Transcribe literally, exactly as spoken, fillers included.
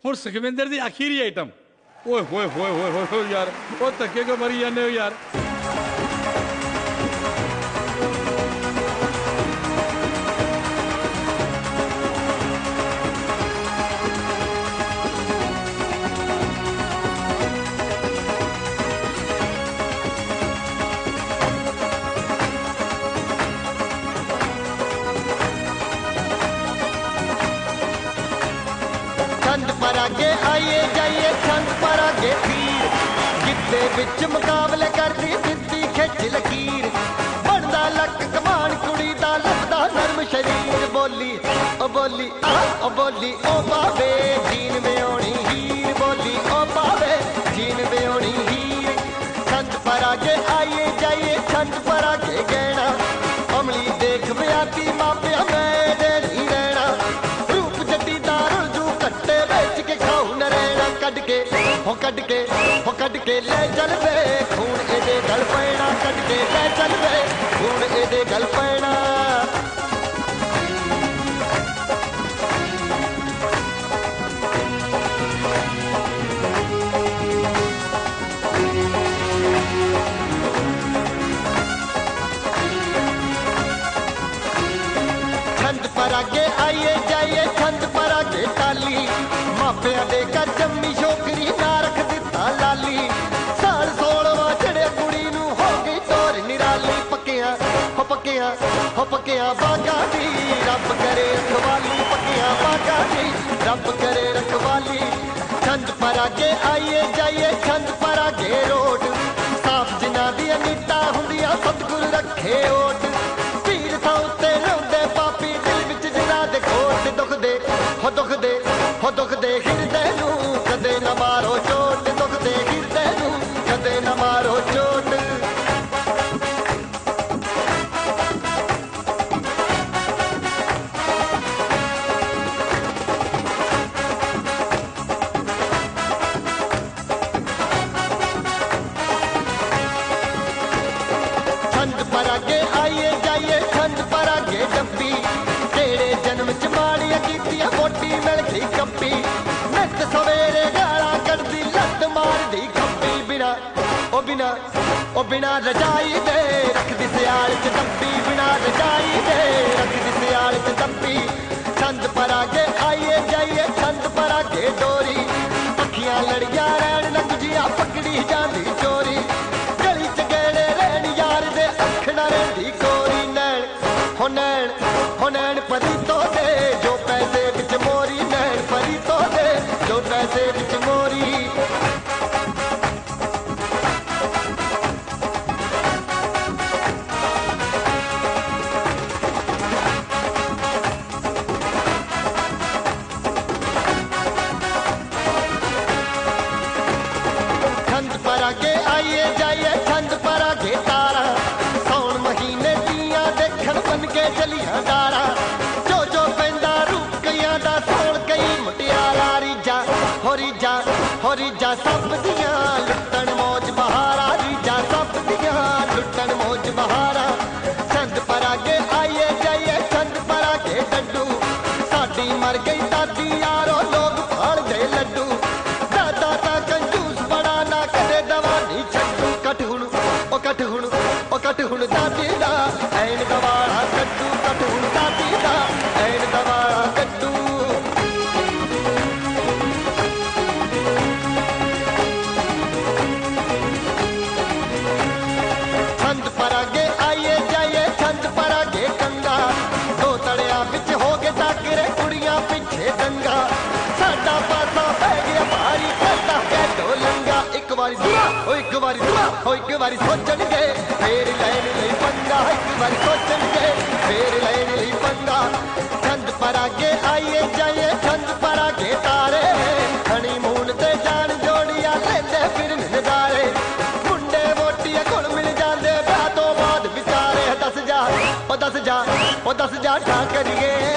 ਹੁਣ ਸੁਖਵਿੰਦਰ ਦੀ ਆਖਰੀ ਆਈਟਮ। ਓਏ ਹੋਏ ਹੋਏ ਹੋਏ ਹੋਏ यार ਉਹ ਧੱਕੇ ਕੋ ਮਰੀ ਜਾਂਦੇ ਹੋ यार। आगे आइए जाइए छंद पर आगे तीर गिद्दे विच मुकाबले करदी सिद्धी खिच लकीर बनदा लक कमान कुड़ी दा लभदा नरम शरीर बोली ओ बोली आ ओ बोली ओ पावे जीन में आउणी हीर बोली ओ पावे जीन में आउणी हीर छंद पर आगे आइए जाइए छंद पर आगे गहना अमली देख ब्याती मापिया मैं दे नहीं रहना रूप जड्डी दा रुलजू कट्टे बेच के खाऊ न रहना कट के हो कट के हो कट के ले चल वे खून एदे गल पैना कट के ले चल वे खून एदे गल पैना छंद पर आगे आइए जाइए छंद पर आगे टाली मापिया दे कर जम्मी छोकरी ना रख दिता लाली साल सोलवा चढ़े कुड़ी नू हो गई तोर निराली पक्किया हो पक्किया हो पक्किया बागा दी रब करे रखवाली पक्किया बागा दी रब करे रखवाली छंद पर आगे आइए जाइए छंद पर आगे रोड साफ जिना दी नीता हुंदिया सतगुर रखे ओट पीर था उत्ते रोंदे पापी दिल विच जिना दे खोट दुख दे हो दुख दे हो दुख दे हिरदे नू कदे न मारो चोट दुख दे हिरदे नू कदे न मारो चोट छंद पर आगे आइए जाइए छंद पर आगे डब्बी तेरे जन्म च माड़िया कीतिया मोटी मिल गई कप्पी नित सवेरे गाला कढ़दी लत मारदी खप्पी बिना ओ बिना ओ बिना रजाई दे रखदी सियाल च दब्बी बिना रजाई दे रखदी सियाल च दब्बी छंद पर आगे आइए जाइए छंद पर आगे डोरी अखियां लड़िया रैन नंगिया पकड़ी जांदी चोरी गली च गेड़े रहन यार दे अख ना रहिंदी कोरी नैन हो नैन हो नैन परी तो दे जो पैसे विच मोरी नैन परी तो दे जो पैसे विच मोरी छंद पर आगे आइए जाइए छंद पर आगे तारा सौन महीने दिया देखन बन के चलिया दारा जो जो पैंदा रूप कईयां दा सौन कई मुटियारा रीजा हो रीजा हो रीजा सब दियां लुटन मौज बहारा रीजा सब दियां लुटन मौज बहारा छंद पर आगे आइए जाइए छंद पर आगे डड्डू साडी मर गई दादी यारो लोग भाल गए लड्डू दादा ता कंजूस बड़ा ना कदे दवा नहीं छड्डू कट हुण ओ कट हुण ओ कट हुण दादी दा ऐन दवाड़ा कड्डू कट हुण दादी दा ऐन दवाड़ा कड्डू छंद पर आगे आइए जाइए छंद पर आगे कंगा दो तड़िया विच हो गए टाकरे कुड़ियां पिछे दंगा साडा पासा पै गया भारी करदा है ढोलंगा एक बारी दुआ ओ एक बारी दुआ ओ एक बारी सोचणगे फेर लैण लई पंगा एक बारी सोचणगे फेर लैण लई पंगा छंद पर आगे आइए जाइए छंद पर आगे तारे हनीमून ते जान जोड़िया लेंदे फिरन नजारे मुंडे वोटिया कोल मिल जांदे ब्याह तो बाद विचारे दस जा ओ दस जा ओ दस जा ठा करिए